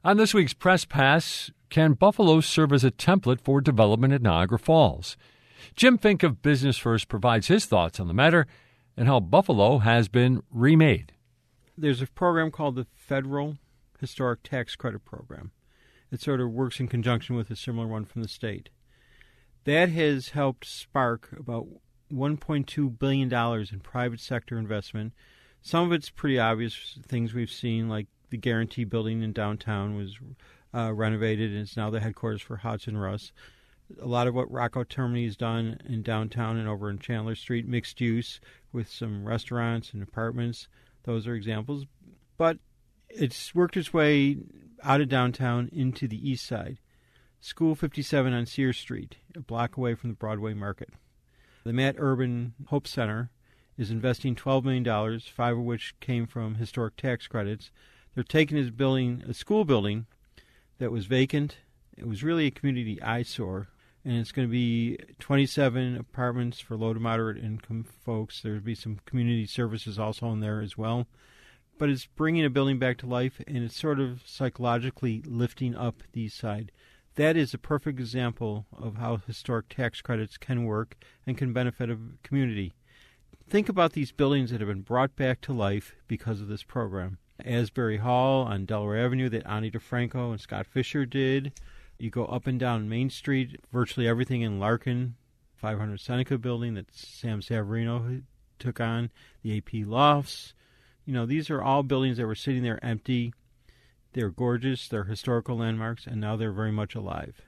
On this week's Press Pass, can Buffalo serve as a template for development at Niagara Falls? Jim Fink of Business First provides his thoughts on the matter and how Buffalo has been remade. There's a program called the Federal Historic Tax Credit Program. It sort of works in conjunction with a similar one from the state. That has helped spark about $1.2 billion in private sector investment. Some of it's pretty obvious things we've seen, like the Guarantee Building in downtown was renovated, and it's now the headquarters for Hudson Russ. A lot of what Rocco Termini has done in downtown and over in Chandler Street, mixed use with some restaurants and apartments, those are examples. But it's worked its way out of downtown into the east side. School 57 on Sears Street, a block away from the Broadway Market. The Matt Urban Hope Center is investing $12 million, $5 of which came from historic tax credits. They're taking his building, a school building that was vacant. It was really a community eyesore, and it's going to be 27 apartments for low to moderate income folks. There'll be some community services also in there as well. But it's bringing a building back to life, and it's sort of psychologically lifting up the east side. That is a perfect example of how historic tax credits can work and can benefit a community. Think about these buildings that have been brought back to life because of this program. Asbury Hall on Delaware Avenue that Ani DeFranco and Scott Fisher did. You go up and down Main Street, virtually everything in Larkin, 500 Seneca building that Sam Savarino took on, the AP Lofts. You know, these are all buildings that were sitting there empty. They're gorgeous, they're historical landmarks, and now they're very much alive.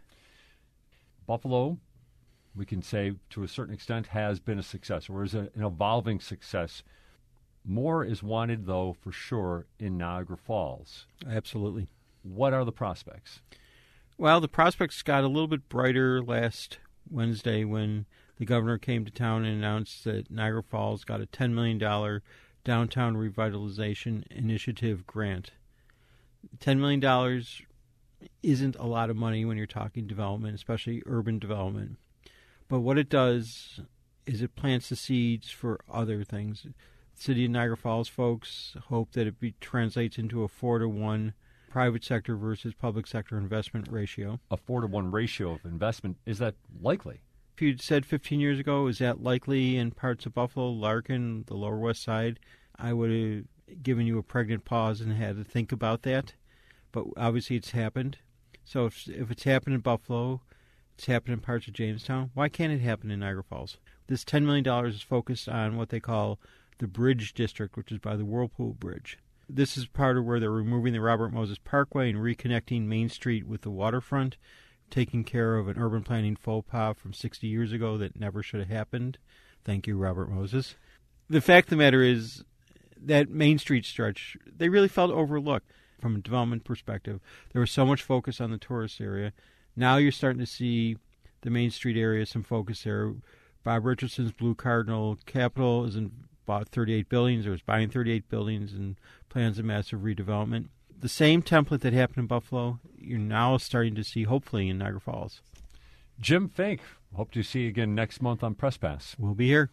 Buffalo, we can say to a certain extent, has been a success, or is an evolving success. More is wanted, though, for sure, in Niagara Falls. Absolutely. What are the prospects? Well, the prospects got a little bit brighter last Wednesday when the governor came to town and announced that Niagara Falls got a $10 million Downtown Revitalization Initiative grant. $10 million isn't a lot of money when you're talking development, especially urban development. But what it does is it plants the seeds for other things. City of Niagara Falls folks hope that it translates into a 4-to-1 private sector versus public sector investment ratio. A 4-to-1 ratio of investment, is that likely? If you'd said 15 years ago, is that likely in parts of Buffalo, Larkin, the Lower West Side, I would have given you a pregnant pause and had to think about that. But obviously it's happened. So if it's happened in Buffalo, it's happened in parts of Jamestown, why can't it happen in Niagara Falls? This $10 million is focused on what they call the Bridge District, which is by the Whirlpool Bridge. This is part of where they're removing the Robert Moses Parkway and reconnecting Main Street with the waterfront, taking care of an urban planning faux pas from 60 years ago that never should have happened. Thank you, Robert Moses. The fact of the matter is that Main Street stretch, they really felt overlooked from a development perspective. There was so much focus on the tourist area. Now you're starting to see the Main Street area, some focus there. Bob Richardson's Blue Cardinal Capital is bought 38 buildings, or was buying 38 buildings, and plans a massive redevelopment. The same template that happened in Buffalo, you're now starting to see, hopefully, in Niagara Falls. Jim Fink, hope to see you again next month on Press Pass. We'll be here.